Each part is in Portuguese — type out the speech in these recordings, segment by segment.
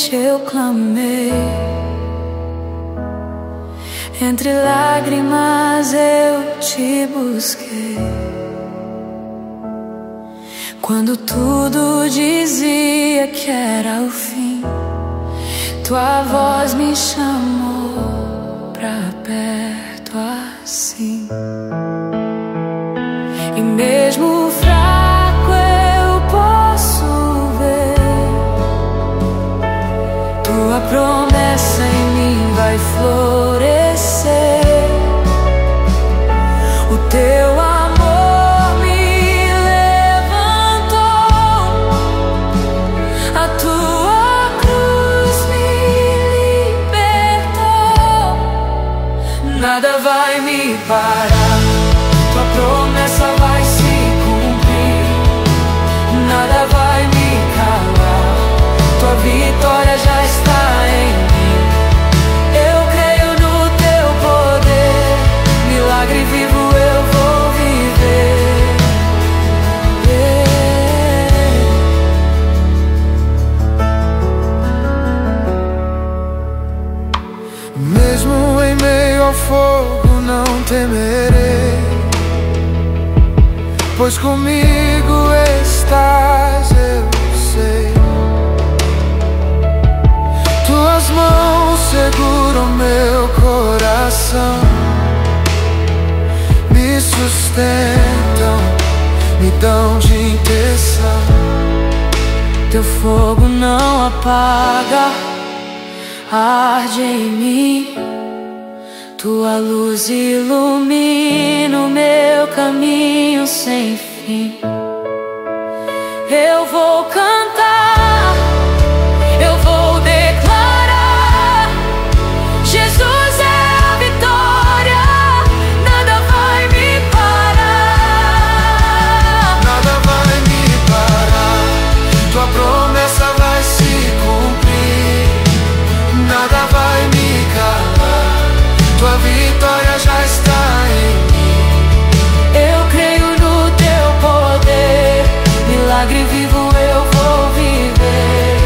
noite eu clamei, entre lágrimas eu te busquei. Quando tudo dizia que era o fim, tua voz me chamou pra perto assim. E mesmo fraco eu posso ver tua promessa em mim vai florescer. O teu amor me levantou, a tua cruz me libertou. Nada vai me parar, tua promessa vai se cumprir. Nada vai me calar, tua vitória já está em mim. Eu creio no teu poder, milagre vivo eu vou viver. Mesmo em meio ao fogo não temerei, pois comigo estás, eu sei. Tuas mãos seguram meu coração, me sustentam, me dão direção. Teu fogo não apaga, arde em mim. Tua luz ilumina o meu caminho sem fim. Eu vou cantar, eu vou declarar: Jesus é a vitória, nada vai me parar. Nada vai me parar, tua promessa vai se cumprir. Nada vai me calar, tua vitória já está em mim. Eu creio no teu poder, milagre vivo eu vou viver.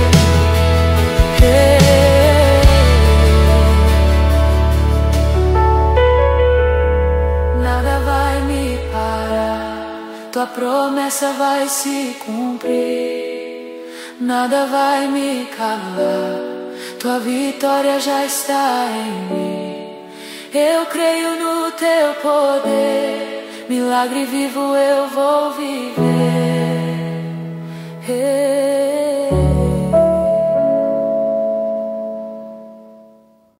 Nada vai me parar, tua promessa vai se cumprir. Nada vai me calar, tua vitória já está em mim. Eu creio no teu poder, milagre vivo eu vou viver.